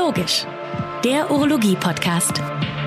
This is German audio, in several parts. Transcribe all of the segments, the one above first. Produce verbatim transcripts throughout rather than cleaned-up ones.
Urologisch, der Urologie-Podcast.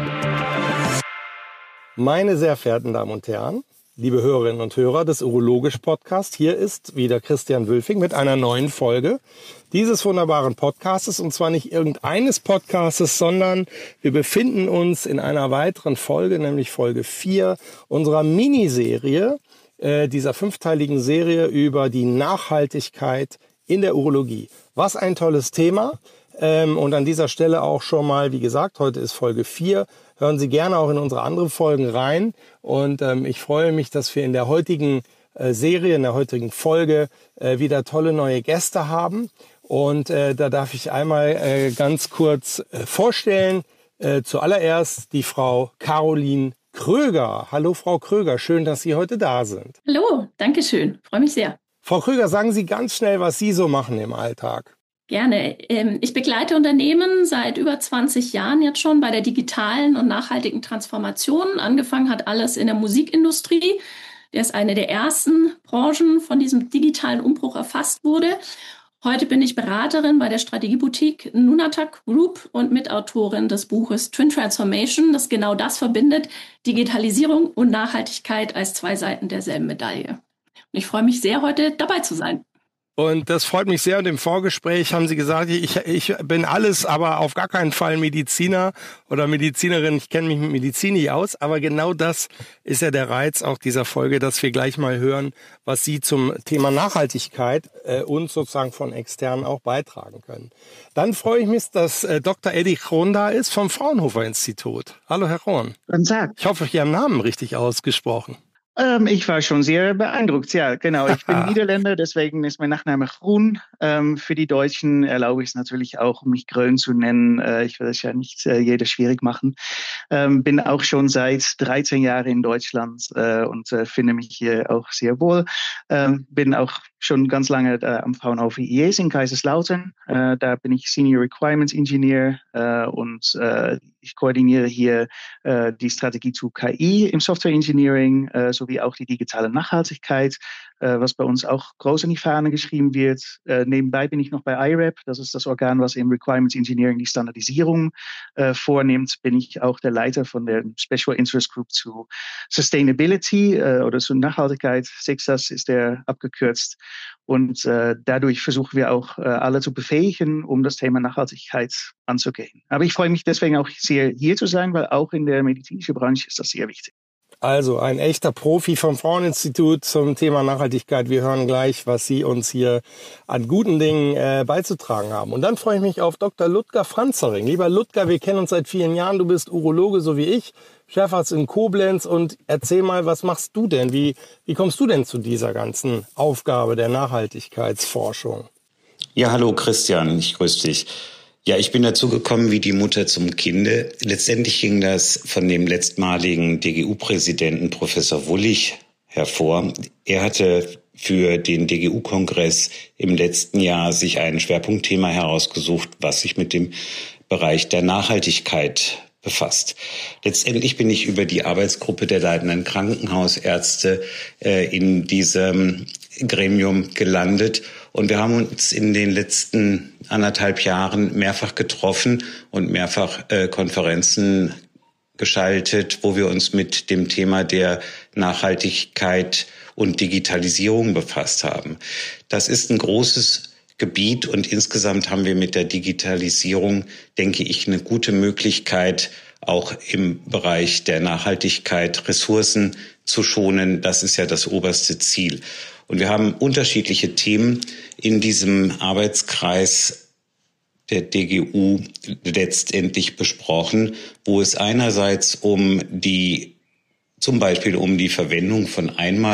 Meine sehr verehrten Damen und Herren, liebe Hörerinnen und Hörer des Urologisch-Podcasts, hier ist wieder Christian Wülfing mit einer neuen Folge dieses wunderbaren Podcastes. Und zwar nicht irgendeines Podcastes, sondern wir befinden uns in einer weiteren Folge, nämlich Folge vier unserer Miniserie, äh, dieser fünfteiligen Serie über die Nachhaltigkeit in der Urologie. Was ein tolles Thema. Ähm, und an dieser Stelle auch schon mal, wie gesagt, heute ist Folge vier. Hören Sie gerne auch in unsere anderen Folgen rein. Und ähm, ich freue mich, dass wir in der heutigen äh, Serie, in der heutigen Folge äh, wieder tolle neue Gäste haben. Und äh, da darf ich einmal äh, ganz kurz äh, vorstellen. Äh, zuallererst die Frau Caroline Kröger. Hallo Frau Kröger, schön, dass Sie heute da sind. Hallo, danke schön, freue mich sehr. Frau Kröger, sagen Sie ganz schnell, was Sie so machen im Alltag. Gerne. Ich begleite Unternehmen seit über zwanzig Jahren jetzt schon bei der digitalen und nachhaltigen Transformation. Angefangen hat alles in der Musikindustrie. Der ist eine der ersten Branchen, von diesem digitalen Umbruch erfasst wurde. Heute bin ich Beraterin bei der Strategieboutique Nunatak Group und Mitautorin des Buches Twin Transformation, das genau das verbindet, Digitalisierung und Nachhaltigkeit als zwei Seiten derselben Medaille. Und ich freue mich sehr, heute dabei zu sein. Und das freut mich sehr. Und im Vorgespräch haben Sie gesagt, ich, ich bin alles, aber auf gar keinen Fall Mediziner oder Medizinerin. Ich kenne mich mit Medizin nicht aus. Aber genau das ist ja der Reiz auch dieser Folge, dass wir gleich mal hören, was Sie zum Thema Nachhaltigkeit äh, uns sozusagen von externen auch beitragen können. Dann freue ich mich, dass äh, Doktor Eddie Krohn da ist vom Fraunhofer Institut. Hallo, Herr Krohn. Guten Tag. Ich hoffe, ich habe Ihren Namen richtig ausgesprochen. Ähm, ich war schon sehr beeindruckt, ja, genau. Ich bin Niederländer, deswegen ist mein Nachname Groen. Ähm, für die Deutschen erlaube ich es natürlich auch, mich Grön zu nennen. Äh, ich will es ja nicht äh, jeder schwierig machen. Ähm, bin auch schon seit dreizehn Jahren in Deutschland äh, und äh, finde mich hier auch sehr wohl. Ähm, bin auch schon ganz lange äh, am Fraunhofer I E S in Kaiserslautern. Äh, da bin ich Senior Requirements Engineer äh, und äh, ich koordiniere hier äh, die Strategie zu K I im Software Engineering äh, sowie auch die digitale Nachhaltigkeit, äh, was bei uns auch groß in die Fahne geschrieben wird. Äh, nebenbei bin ich noch bei I R A P, das ist das Organ, was im Requirements Engineering die Standardisierung äh, vornimmt. Bin ich auch der Leiter von der Special Interest Group zu Sustainability äh, oder zu Nachhaltigkeit. SIXAS ist der abgekürzt. Und äh, dadurch versuchen wir auch äh, alle zu befähigen, um das Thema Nachhaltigkeit anzugehen. Aber ich freue mich deswegen auch sehr, hier zu sein, weil auch in der medizinischen Branche ist das sehr wichtig. Also ein echter Profi vom Frauen-Institut zum Thema Nachhaltigkeit. Wir hören gleich, was Sie uns hier an guten Dingen äh, beizutragen haben. Und dann freue ich mich auf Doktor Ludger Franzering. Lieber Ludger, wir kennen uns seit vielen Jahren. Du bist Urologe, so wie ich, Chefarzt in Koblenz. Und erzähl mal, was machst du denn? Wie, wie kommst du denn zu dieser ganzen Aufgabe der Nachhaltigkeitsforschung? Ja, hallo Christian, ich grüße dich. Ja, ich bin dazu gekommen wie die Mutter zum Kinde. Letztendlich ging das von dem letztmaligen D G U-Präsidenten Professor Wullig hervor. Er hatte für den D G U-Kongress im letzten Jahr sich ein Schwerpunktthema herausgesucht, was sich mit dem Bereich der Nachhaltigkeit befasst. Letztendlich bin ich über die Arbeitsgruppe der leitenden Krankenhausärzte äh, in diesem Gremium gelandet. Und wir haben uns in den letzten anderthalb Jahren mehrfach getroffen und mehrfach äh, Konferenzen geschaltet, wo wir uns mit dem Thema der Nachhaltigkeit und Digitalisierung befasst haben. Das ist ein großes Gebiet und insgesamt haben wir mit der Digitalisierung, denke ich, eine gute Möglichkeit, auch im Bereich der Nachhaltigkeit Ressourcen zu schonen. Das ist ja das oberste Ziel. Und wir haben unterschiedliche Themen in diesem Arbeitskreis der D G U letztendlich besprochen, wo es einerseits um die, zum Beispiel um die Verwendung von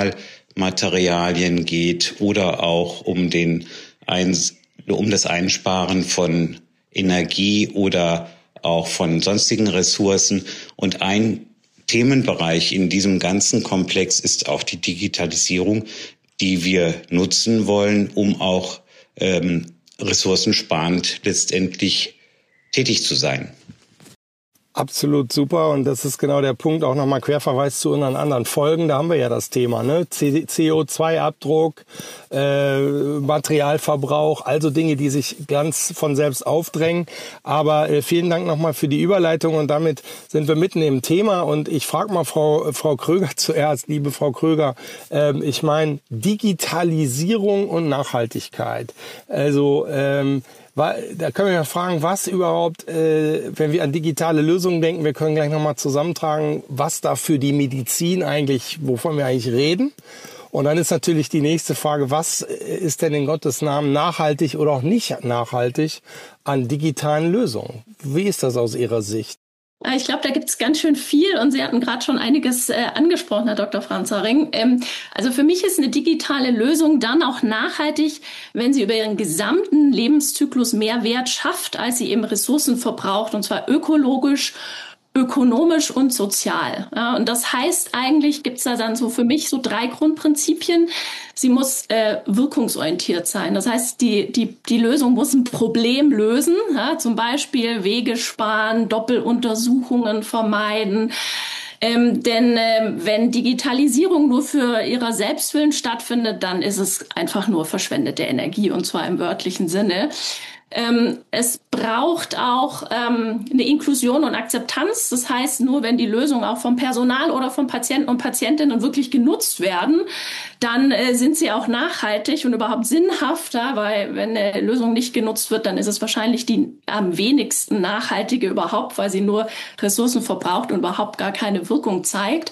Einmalmaterialien geht oder auch um den um das Einsparen von Energie oder auch von sonstigen Ressourcen. Und ein Themenbereich in diesem ganzen Komplex ist auch die Digitalisierung, die wir nutzen wollen, um auch ähm, ressourcensparend letztendlich tätig zu sein. Absolut super, und das ist genau der Punkt, auch nochmal Querverweis zu unseren anderen Folgen, da haben wir ja das Thema, ne? C O zwei Abdruck, äh, Materialverbrauch, also Dinge, die sich ganz von selbst aufdrängen. Aber äh, vielen Dank nochmal für die Überleitung, und damit sind wir mitten im Thema, und ich frage mal Frau, Frau Kröger zuerst, liebe Frau Kröger, äh, ich meine Digitalisierung und Nachhaltigkeit, also ähm, da können wir ja fragen, was überhaupt, äh, wenn wir an digitale Lösungen denken, wir können gleich nochmal zusammentragen, was da für die Medizin eigentlich, wovon wir eigentlich reden. Und dann ist natürlich die nächste Frage, was ist denn in Gottes Namen nachhaltig oder auch nicht nachhaltig an digitalen Lösungen? Wie ist das aus Ihrer Sicht? Ich glaube, da gibt es ganz schön viel, und Sie hatten gerade schon einiges äh, angesprochen, Herr Doktor Franzering. Ähm, also für mich ist eine digitale Lösung dann auch nachhaltig, wenn sie über ihren gesamten Lebenszyklus mehr Wert schafft, als sie eben Ressourcen verbraucht, und zwar ökologisch, ökonomisch und sozial. Ja, und das heißt, eigentlich gibt es da dann so für mich so drei Grundprinzipien. Sie muss äh, wirkungsorientiert sein. Das heißt, die, die, die Lösung muss ein Problem lösen, ja, zum Beispiel Wege sparen, Doppeluntersuchungen vermeiden. Ähm, denn äh, wenn Digitalisierung nur für ihrer Selbstwillen stattfindet, dann ist es einfach nur verschwendete Energie, und zwar im wörtlichen Sinne. Ähm, es braucht auch ähm, eine Inklusion und Akzeptanz. Das heißt, nur wenn die Lösungen auch vom Personal oder von Patienten und Patientinnen wirklich genutzt werden, dann äh, sind sie auch nachhaltig und überhaupt sinnhafter, weil wenn eine Lösung nicht genutzt wird, dann ist es wahrscheinlich die am wenigsten nachhaltige überhaupt, weil sie nur Ressourcen verbraucht und überhaupt gar keine Wirkung zeigt.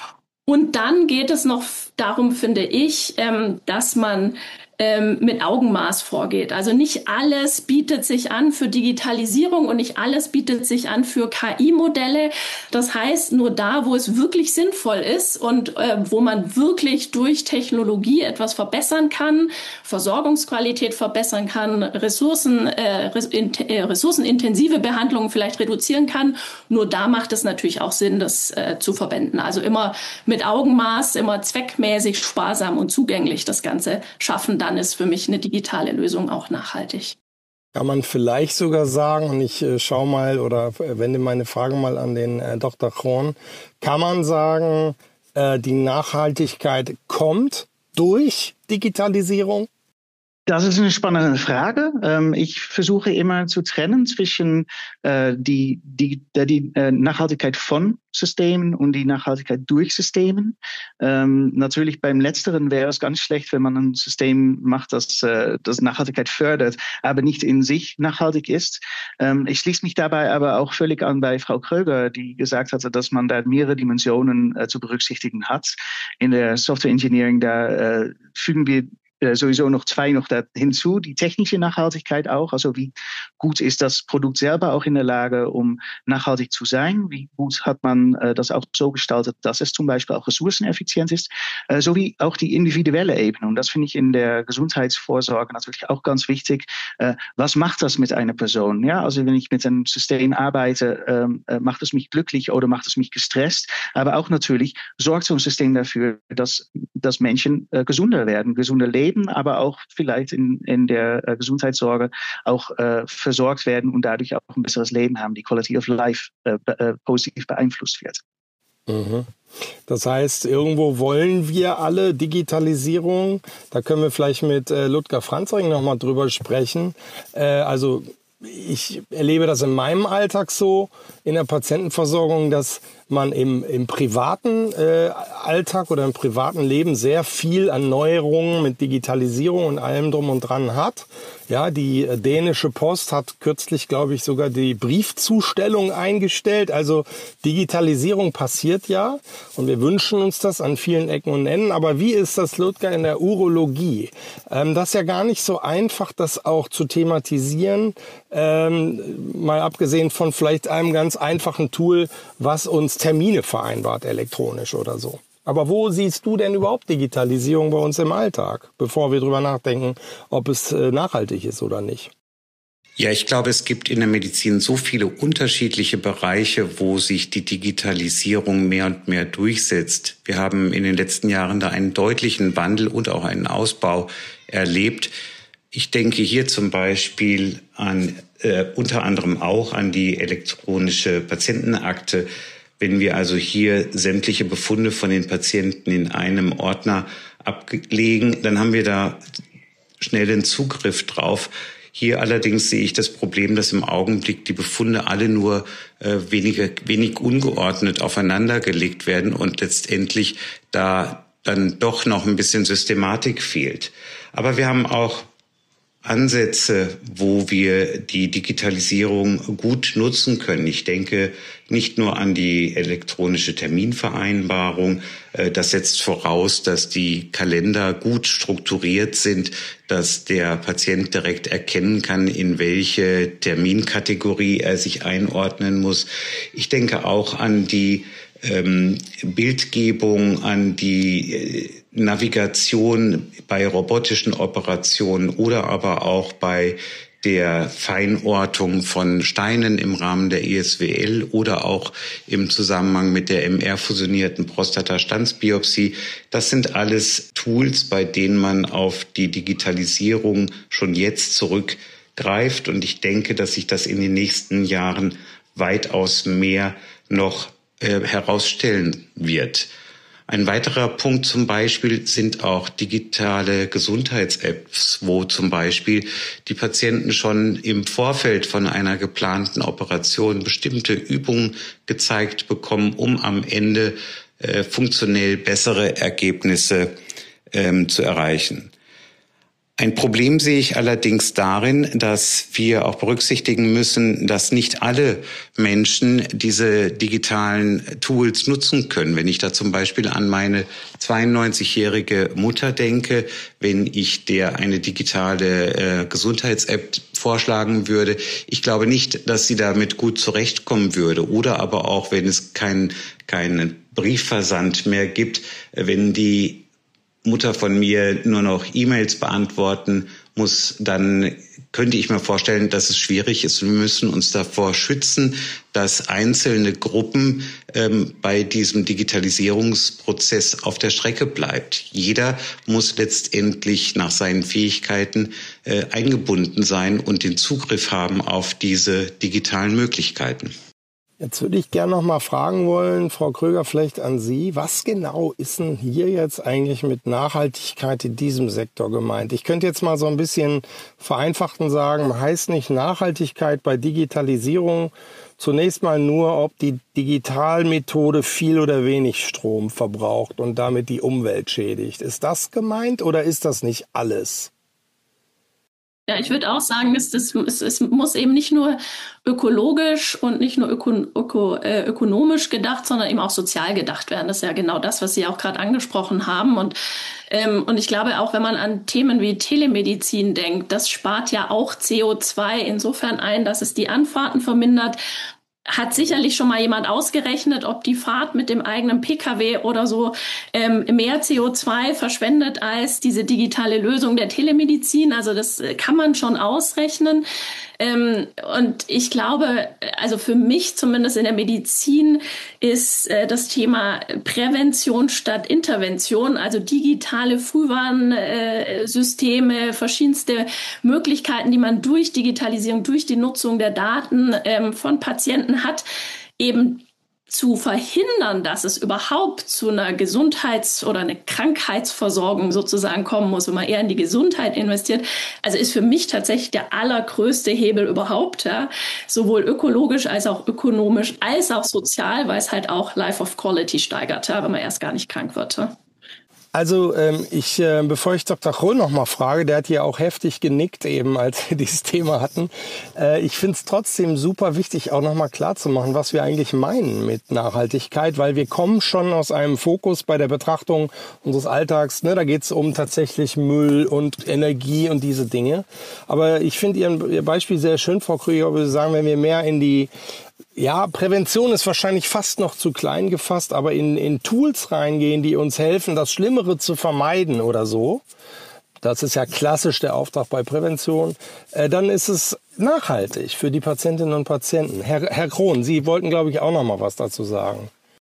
Und dann geht es noch darum, finde ich, ähm, dass man ähm, mit Augenmaß vorgeht. Also nicht alles bietet sich an für Digitalisierung und nicht alles bietet sich an für K I-Modelle. Das heißt, nur da, wo es wirklich sinnvoll ist und äh, wo man wirklich durch Technologie etwas verbessern kann, Versorgungsqualität verbessern kann, Ressourcen, äh, ressourcenintensive Behandlungen vielleicht reduzieren kann, nur da macht es natürlich auch Sinn, das äh, zu verwenden. Also immer mit Augenmaß, immer zweckmäßig, sparsam und zugänglich das Ganze schaffen. Dann ist für mich eine digitale Lösung auch nachhaltig. Kann man vielleicht sogar sagen, und ich äh, schaue mal oder wende meine Frage mal an den äh, Doktor Krohn, kann man sagen, äh, die Nachhaltigkeit kommt durch Digitalisierung? Das ist eine spannende Frage. Ich versuche immer zu trennen zwischen die, die, die Nachhaltigkeit von Systemen und die Nachhaltigkeit durch Systemen. Natürlich beim Letzteren wäre es ganz schlecht, wenn man ein System macht, das, das Nachhaltigkeit fördert, aber nicht in sich nachhaltig ist. Ich schließe mich dabei aber auch völlig an bei Frau Kröger, die gesagt hatte, dass man da mehrere Dimensionen zu berücksichtigen hat. In der Software Engineering, da fügen wir sowieso noch zwei noch da hinzu, die technische Nachhaltigkeit auch, also wie gut ist das Produkt selber auch in der Lage, um nachhaltig zu sein, wie gut hat man äh, das auch so gestaltet, dass es zum Beispiel auch ressourceneffizient ist, äh, sowie auch die individuelle Ebene, und das finde ich in der Gesundheitsvorsorge natürlich auch ganz wichtig. Äh, was macht das mit einer Person? Ja, also wenn ich mit einem System arbeite, äh, macht es mich glücklich oder macht es mich gestresst, aber auch natürlich sorgt so ein System dafür, dass, dass Menschen äh, gesünder werden, gesünder leben, aber auch vielleicht in, in der äh, Gesundheitssorge auch äh, versorgt werden und dadurch auch ein besseres Leben haben, die Quality of Life äh, äh, positiv beeinflusst wird. Mhm. Das heißt, irgendwo wollen wir alle Digitalisierung. Da können wir vielleicht mit äh, Ludger Franzering nochmal drüber sprechen. Äh, also ich erlebe das in meinem Alltag so, in der Patientenversorgung, dass man im, im privaten äh, Alltag oder im privaten Leben sehr viel an Neuerungen mit Digitalisierung und allem drum und dran hat. Ja, die äh, dänische Post hat kürzlich, glaube ich, sogar die Briefzustellung eingestellt. Also Digitalisierung passiert ja, und wir wünschen uns das an vielen Ecken und Enden. Aber wie ist das, Ludger, in der Urologie? Ähm, das ist ja gar nicht so einfach, das auch zu thematisieren. Ähm, mal abgesehen von vielleicht einem ganz einfachen Tool, was uns Termine vereinbart, elektronisch oder so. Aber wo siehst du denn überhaupt Digitalisierung bei uns im Alltag, bevor wir drüber nachdenken, ob es äh, nachhaltig ist oder nicht? Ja, ich glaube, es gibt in der Medizin so viele unterschiedliche Bereiche, wo sich die Digitalisierung mehr und mehr durchsetzt. Wir haben in den letzten Jahren da einen deutlichen Wandel und auch einen Ausbau erlebt. Ich denke hier zum Beispiel an äh, unter anderem auch an die elektronische Patientenakte. Wenn wir also hier sämtliche Befunde von den Patienten in einem Ordner ablegen, dann haben wir da schnell den Zugriff drauf. Hier allerdings sehe ich das Problem, dass im Augenblick die Befunde alle nur äh, wenige, wenig ungeordnet aufeinander gelegt werden und letztendlich da dann doch noch ein bisschen Systematik fehlt. Aber wir haben auch Ansätze, wo wir die Digitalisierung gut nutzen können. Ich denke nicht nur an die elektronische Terminvereinbarung. Das setzt voraus, dass die Kalender gut strukturiert sind, dass der Patient direkt erkennen kann, in welche Terminkategorie er sich einordnen muss. Ich denke auch an die ähm, Bildgebung, an die äh, Navigation bei robotischen Operationen oder aber auch bei der Feinortung von Steinen im Rahmen der E S W L oder auch im Zusammenhang mit der M R-fusionierten Prostatastandsbiopsie. Das sind alles Tools, bei denen man auf die Digitalisierung schon jetzt zurückgreift. Und ich denke, dass sich das in den nächsten Jahren weitaus mehr noch äh, herausstellen wird. Ein weiterer Punkt zum Beispiel sind auch digitale Gesundheits-Apps, wo zum Beispiel die Patienten schon im Vorfeld von einer geplanten Operation bestimmte Übungen gezeigt bekommen, um am Ende äh, funktionell bessere Ergebnisse ähm, zu erreichen. Ein Problem sehe ich allerdings darin, dass wir auch berücksichtigen müssen, dass nicht alle Menschen diese digitalen Tools nutzen können. Wenn ich da zum Beispiel an meine zweiundneunzigjährige Mutter denke, wenn ich der eine digitale äh, Gesundheits-App vorschlagen würde, ich glaube nicht, dass sie damit gut zurechtkommen würde. Oder aber auch, wenn es keinen keinen Briefversand mehr gibt, wenn die Mutter von mir nur noch E-Mails beantworten muss, dann könnte ich mir vorstellen, dass es schwierig ist. Wir müssen uns davor schützen, dass einzelne Gruppen ähm, bei diesem Digitalisierungsprozess auf der Strecke bleibt. Jeder muss letztendlich nach seinen Fähigkeiten äh, eingebunden sein und den Zugriff haben auf diese digitalen Möglichkeiten. Jetzt würde ich gerne noch mal fragen wollen, Frau Kröger, vielleicht an Sie, was genau ist denn hier jetzt eigentlich mit Nachhaltigkeit in diesem Sektor gemeint? Ich könnte jetzt mal so ein bisschen vereinfacht sagen, heißt nicht Nachhaltigkeit bei Digitalisierung zunächst mal nur, ob die Digitalmethode viel oder wenig Strom verbraucht und damit die Umwelt schädigt. Ist das gemeint oder ist das nicht alles? Ja, ich würde auch sagen, es, es, es, es muss eben nicht nur ökologisch und nicht nur öko, öko, äh, ökonomisch gedacht, sondern eben auch sozial gedacht werden. Das ist ja genau das, was Sie auch gerade angesprochen haben. Und, ähm, und ich glaube auch, wenn man an Themen wie Telemedizin denkt, das spart ja auch C O zwei insofern ein, dass es die Anfahrten vermindert. Hat sicherlich schon mal jemand ausgerechnet, ob die Fahrt mit dem eigenen P K W oder so ähm, mehr C O zwei verschwendet als diese digitale Lösung der Telemedizin. Also das kann man schon ausrechnen. Ähm, und ich glaube, also für mich zumindest in der Medizin ist äh, das Thema Prävention statt Intervention, also digitale Frühwarnsysteme, äh, verschiedenste Möglichkeiten, die man durch Digitalisierung, durch die Nutzung der Daten ähm, von Patienten hat, eben zu verhindern, dass es überhaupt zu einer Gesundheits- oder eine Krankheitsversorgung sozusagen kommen muss, wenn man eher in die Gesundheit investiert. Also ist für mich tatsächlich der allergrößte Hebel überhaupt, ja, sowohl ökologisch als auch ökonomisch als auch sozial, weil es halt auch Life of Quality steigert, ja, wenn man erst gar nicht krank wird. Ja. Also ähm, ich, äh, bevor ich Doktor Krohn noch mal frage, der hat hier auch heftig genickt eben, als wir dieses Thema hatten. Äh, ich finde es trotzdem super wichtig, auch noch mal klarzumachen, was wir eigentlich meinen mit Nachhaltigkeit, weil wir kommen schon aus einem Fokus bei der Betrachtung unseres Alltags. Ne, da geht es um tatsächlich Müll und Energie und diese Dinge. Aber ich finde Ihr, Ihr Beispiel sehr schön, Frau Krüger, würde sagen, wenn wir mehr in die Ja, Prävention ist wahrscheinlich fast noch zu klein gefasst, aber in, in Tools reingehen, die uns helfen, das Schlimmere zu vermeiden oder so. Das ist ja klassisch der Auftrag bei Prävention. Äh, dann ist es nachhaltig für die Patientinnen und Patienten. Herr, Herr Krohn, Sie wollten, glaube ich, auch noch mal was dazu sagen.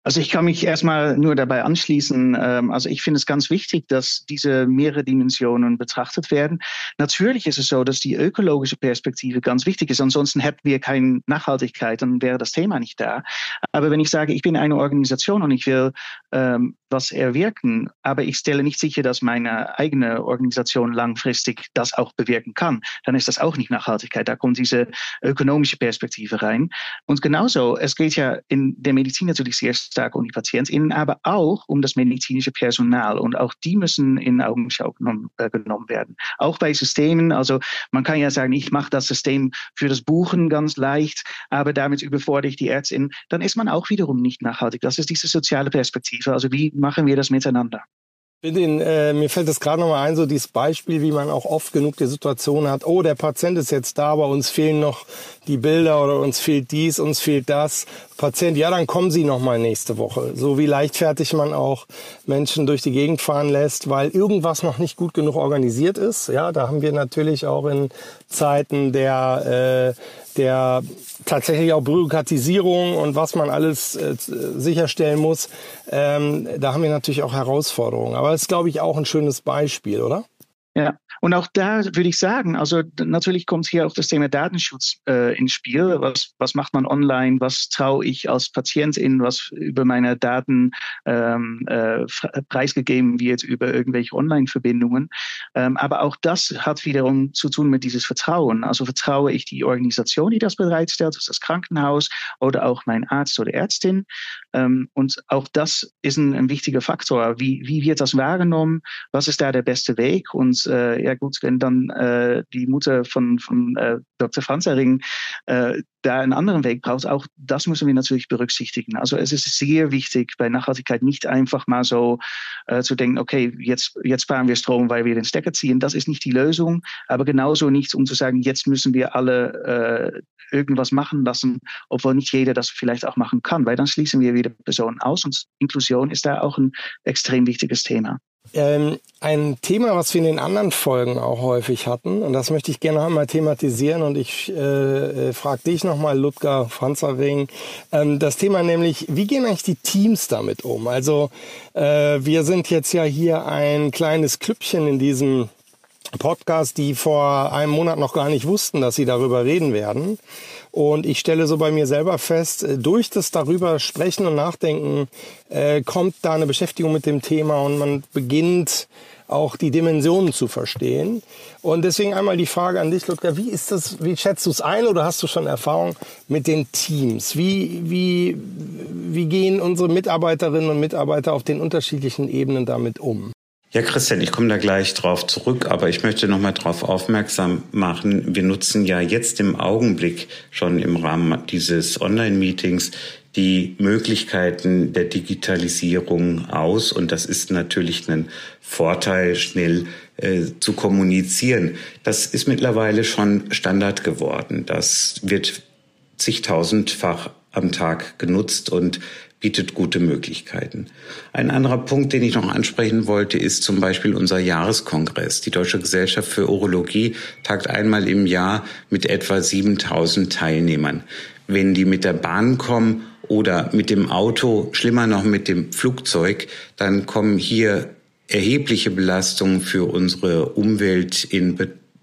Also ich kann mich erstmal nur dabei anschließen. Also ich finde es ganz wichtig, dass diese mehrere Dimensionen betrachtet werden. Natürlich ist es so, dass die ökologische Perspektive ganz wichtig ist. Ansonsten hätten wir keine Nachhaltigkeit, dann wäre das Thema nicht da. Aber wenn ich sage, ich bin eine Organisation und ich will ähm, was erwirken, aber ich stelle nicht sicher, dass meine eigene Organisation langfristig das auch bewirken kann, dann ist das auch nicht Nachhaltigkeit. Da kommt diese ökonomische Perspektive rein. Und genauso, es geht ja in der Medizin natürlich sehr stark um die PatientInnen, aber auch um das medizinische Personal. Und auch die müssen in Augenschau genommen, äh, genommen werden. Auch bei Systemen, also man kann ja sagen, ich mache das System für das Buchen ganz leicht, aber damit überfordere ich die Ärztin, dann ist man auch wiederum nicht nachhaltig. Das ist diese soziale Perspektive. Also wie machen wir das miteinander? Den, äh, mir fällt es gerade nochmal ein, so dieses Beispiel, wie man auch oft genug die Situation hat, oh, der Patient ist jetzt da, aber uns fehlen noch die Bilder oder uns fehlt dies, uns fehlt das. Patient, ja, dann kommen Sie nochmal nächste Woche. So wie leichtfertig man auch Menschen durch die Gegend fahren lässt, weil irgendwas noch nicht gut genug organisiert ist. Ja, da haben wir natürlich auch in Zeiten der, äh, der tatsächlich auch Bürokratisierung und was man alles äh, sicherstellen muss, ähm, da haben wir natürlich auch Herausforderungen. Aber das ist, glaube ich, auch ein schönes Beispiel, oder? Ja, und auch da würde ich sagen, also natürlich kommt hier auch das Thema Datenschutz äh, ins Spiel. Was, was macht man online? Was traue ich als Patientin, was über meine Daten ähm, äh, preisgegeben wird, über irgendwelche Online-Verbindungen? Ähm, aber auch das hat wiederum zu tun mit dieses Vertrauen. Also vertraue ich die Organisation, die das bereitstellt, das Krankenhaus oder auch mein Arzt oder Ärztin? Ähm, und auch das ist ein, ein wichtiger Faktor. Wie, wie wird das wahrgenommen? Was ist da der beste Weg? Und äh, ja gut, wenn dann äh, die Mutter von, von äh, Doktor Franzering äh, da einen anderen Weg braucht, auch das müssen wir natürlich berücksichtigen. Also es ist sehr wichtig, bei Nachhaltigkeit nicht einfach mal so äh, zu denken, okay, jetzt, jetzt sparen wir Strom, weil wir den Stecker ziehen. Das ist nicht die Lösung, aber genauso nicht, um zu sagen, jetzt müssen wir alle äh, irgendwas machen lassen, obwohl nicht jeder das vielleicht auch machen kann, weil dann schließen wir wieder Personen aus und Inklusion ist da auch ein extrem wichtiges Thema. Ähm, ein Thema, was wir in den anderen Folgen auch häufig hatten, und das möchte ich gerne einmal thematisieren, und ich äh, frage dich nochmal, Ludger Franzering, ähm, das Thema nämlich, wie gehen eigentlich die Teams damit um? Also äh, wir sind jetzt ja hier ein kleines Klüppchen in diesem Podcast, die vor einem Monat noch gar nicht wussten, dass sie darüber reden werden. Und ich stelle so bei mir selber fest, durch das darüber sprechen und nachdenken, äh, kommt da eine Beschäftigung mit dem Thema und man beginnt auch die Dimensionen zu verstehen. Und deswegen einmal die Frage an dich, Ludger, wie ist das, wie schätzt du es ein oder hast du schon Erfahrung mit den Teams? Wie, wie, wie gehen unsere Mitarbeiterinnen und Mitarbeiter auf den unterschiedlichen Ebenen damit um? Ja, Christian, ich komme da gleich drauf zurück, aber ich möchte noch mal darauf aufmerksam machen. Wir nutzen ja jetzt im Augenblick schon im Rahmen dieses Online-Meetings die Möglichkeiten der Digitalisierung aus. Und das ist natürlich ein Vorteil, schnell äh, zu kommunizieren. Das ist mittlerweile schon Standard geworden. Das wird zigtausendfach am Tag genutzt und bietet gute Möglichkeiten. Ein anderer Punkt, den ich noch ansprechen wollte, ist zum Beispiel unser Jahreskongress. Die Deutsche Gesellschaft für Urologie tagt einmal im Jahr mit etwa siebentausend Teilnehmern. Wenn die mit der Bahn kommen oder mit dem Auto, schlimmer noch mit dem Flugzeug, dann kommen hier erhebliche Belastungen für unsere Umwelt in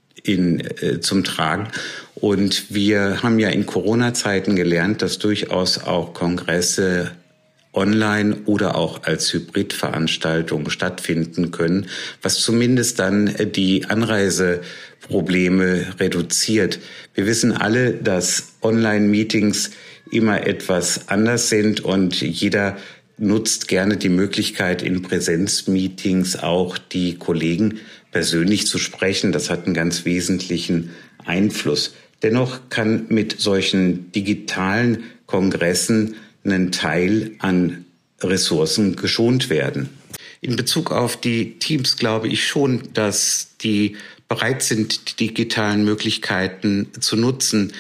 In, äh, zum Tragen. Und wir haben ja in Corona-Zeiten gelernt, dass durchaus auch Kongresse online oder auch als Hybridveranstaltung stattfinden können, was zumindest dann die Anreiseprobleme reduziert. Wir wissen alle, dass Online-Meetings immer etwas anders sind und jeder nutzt gerne die Möglichkeit, in Präsenzmeetings auch die Kollegen persönlich zu sprechen. Das hat einen ganz wesentlichen Einfluss. Dennoch kann mit solchen digitalen Kongressen ein Teil an Ressourcen geschont werden. In Bezug auf die Teams glaube ich schon, dass die bereit sind, die digitalen Möglichkeiten zu nutzen.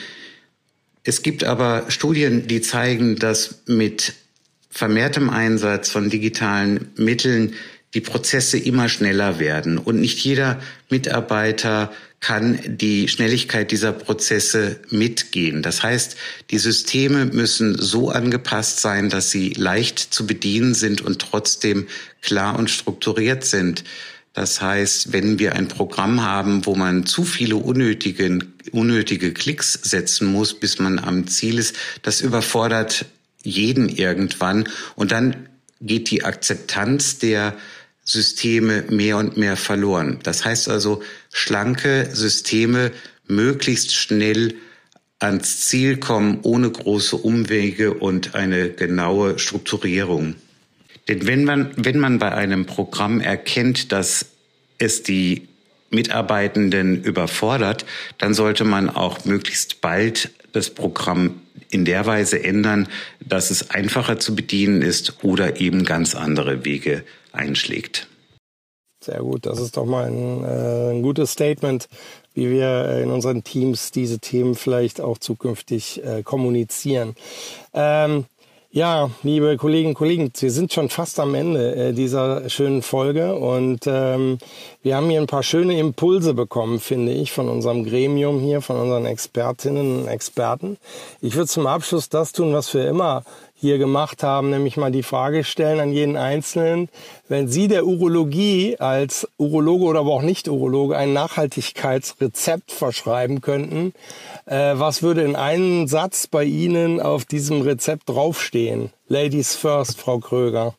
Es gibt aber Studien, die zeigen, dass mit vermehrtem Einsatz von digitalen Mitteln die Prozesse immer schneller werden und nicht jeder Mitarbeiter kann die Schnelligkeit dieser Prozesse mitgehen. Das heißt, die Systeme müssen so angepasst sein, dass sie leicht zu bedienen sind und trotzdem klar und strukturiert sind. Das heißt, wenn wir ein Programm haben, wo man zu viele unnötige, unnötige Klicks setzen muss, bis man am Ziel ist, das überfordert jeden irgendwann. Und dann geht die Akzeptanz der Systeme mehr und mehr verloren. Das heißt also, schlanke Systeme möglichst schnell ans Ziel kommen, ohne große Umwege und eine genaue Strukturierung. Denn wenn man, wenn man bei einem Programm erkennt, dass es die Mitarbeitenden überfordert, dann sollte man auch möglichst bald das Programm in der Weise ändern, dass es einfacher zu bedienen ist oder eben ganz andere Wege einschlägt. Sehr gut, das ist doch mal ein, äh, ein gutes Statement, wie wir in unseren Teams diese Themen vielleicht auch zukünftig äh, kommunizieren. Ähm, Ja, liebe Kolleginnen und Kollegen, wir sind schon fast am Ende äh, dieser schönen Folge und ähm, wir haben hier ein paar schöne Impulse bekommen, finde ich, von unserem Gremium hier, von unseren Expertinnen und Experten. Ich würde zum Abschluss das tun, was wir immer hier gemacht haben, nämlich mal die Frage stellen an jeden Einzelnen, wenn Sie der Urologie als Urologe oder aber auch Nicht-Urologe ein Nachhaltigkeitsrezept verschreiben könnten, äh, was würde in einem Satz bei Ihnen auf diesem Rezept draufstehen? Ladies first, Frau Kröger.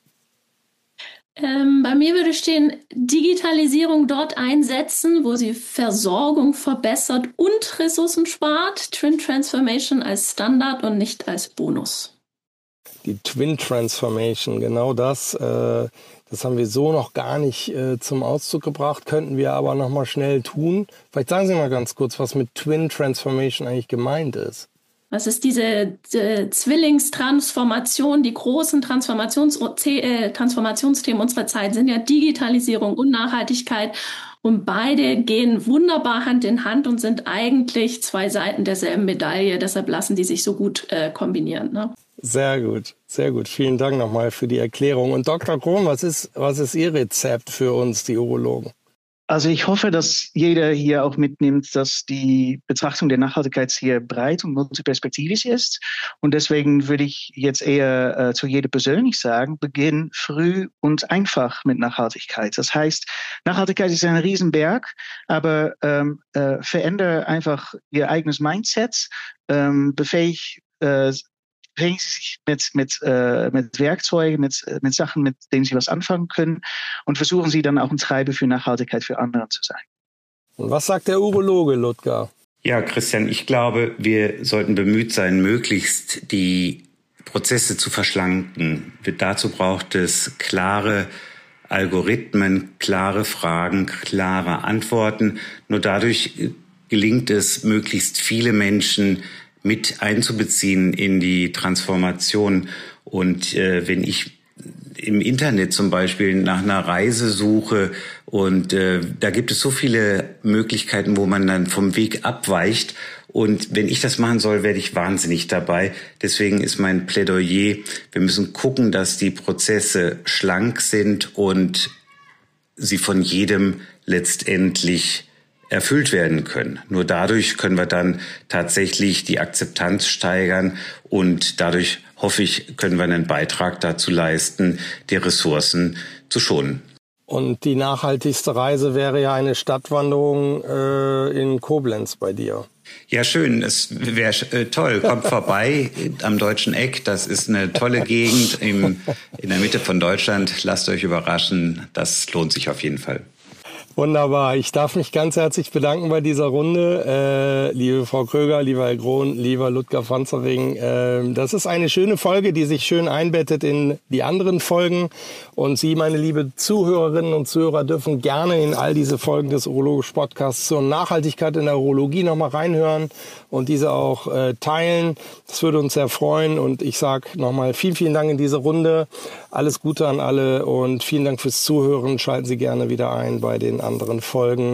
Ähm, bei mir würde stehen, Digitalisierung dort einsetzen, wo sie Versorgung verbessert und Ressourcen spart. Twin Transformation als Standard und nicht als Bonus. Die Twin Transformation, genau das, äh, das haben wir so noch gar nicht äh, zum Ausdruck gebracht, könnten wir aber noch mal schnell tun. Vielleicht sagen Sie mal ganz kurz, was mit Twin Transformation eigentlich gemeint ist. Was ist diese äh, Zwillingstransformation, die großen Transformations äh, Transformationsthemen unserer Zeit sind ja Digitalisierung und Nachhaltigkeit. Und beide gehen wunderbar Hand in Hand und sind eigentlich zwei Seiten derselben Medaille. Deshalb lassen die sich so gut äh, kombinieren. Ne? Sehr gut, sehr gut. Vielen Dank nochmal für die Erklärung. Und Doktor Krohn, was ist, was ist Ihr Rezept für uns, die Urologen? Also ich hoffe, dass jeder hier auch mitnimmt, dass die Betrachtung der Nachhaltigkeit sehr breit und multiperspektivisch ist. Und deswegen würde ich jetzt eher äh, zu jeder persönlich sagen, beginn früh und einfach mit Nachhaltigkeit. Das heißt, Nachhaltigkeit ist ein Riesenberg, aber ähm, äh, verändere einfach Ihr eigenes Mindset, ähm, befähig äh, bringen Sie sich mit, mit, äh, mit Werkzeugen, mit, mit Sachen, mit denen Sie was anfangen können und versuchen Sie dann auch ein Treiber für Nachhaltigkeit für andere zu sein. Und was sagt der Urologe, Ludger? Ja, Christian, ich glaube, wir sollten bemüht sein, möglichst die Prozesse zu verschlanken. Dazu braucht es klare Algorithmen, klare Fragen, klare Antworten. Nur dadurch gelingt es, möglichst viele Menschen mit einzubeziehen in die Transformation. Und äh, wenn ich im Internet zum Beispiel nach einer Reise suche und äh, da gibt es so viele Möglichkeiten, wo man dann vom Weg abweicht. Und wenn ich das machen soll, werde ich wahnsinnig dabei. Deswegen ist mein Plädoyer, wir müssen gucken, dass die Prozesse schlank sind und sie von jedem letztendlich erfüllt werden können. Nur dadurch können wir dann tatsächlich die Akzeptanz steigern und dadurch, hoffe ich, können wir einen Beitrag dazu leisten, die Ressourcen zu schonen. Und die nachhaltigste Reise wäre ja eine Stadtwanderung äh, in Koblenz bei dir. Ja, schön. Es wäre äh, toll. Kommt vorbei am Deutschen Eck. Das ist eine tolle Gegend im, in der Mitte von Deutschland. Lasst euch überraschen. Das lohnt sich auf jeden Fall. Wunderbar. Ich darf mich ganz herzlich bedanken bei dieser Runde. Äh, liebe Frau Kröger, lieber Herr Krohn, lieber Ludger Vanzering. Äh, das ist eine schöne Folge, die sich schön einbettet in die anderen Folgen. Und Sie, meine liebe Zuhörerinnen und Zuhörer, dürfen gerne in all diese Folgen des Urologisch-Podcasts zur Nachhaltigkeit in der Urologie nochmal reinhören und diese auch äh, teilen. Das würde uns sehr freuen. Und ich sage nochmal vielen, vielen Dank in diese Runde. Alles Gute an alle und vielen Dank fürs Zuhören. Schalten Sie gerne wieder ein bei den anderen Folgen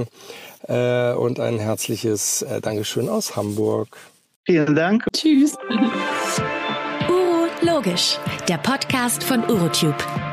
äh, und ein herzliches äh, Dankeschön aus Hamburg. Vielen Dank. Tschüss. Urologisch, der Podcast von Urotube.